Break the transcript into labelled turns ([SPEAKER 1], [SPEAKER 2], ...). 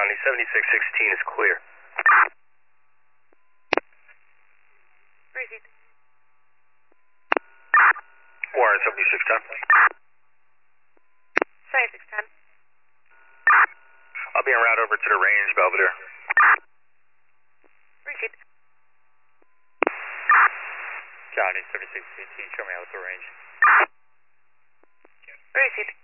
[SPEAKER 1] County, 7616 is clear.
[SPEAKER 2] Received.
[SPEAKER 1] Warren, 7610.
[SPEAKER 2] 7610.
[SPEAKER 1] I'll be en route over to the range, Belvedere.
[SPEAKER 2] Received.
[SPEAKER 3] County, 7618, show me out the range.
[SPEAKER 2] Received.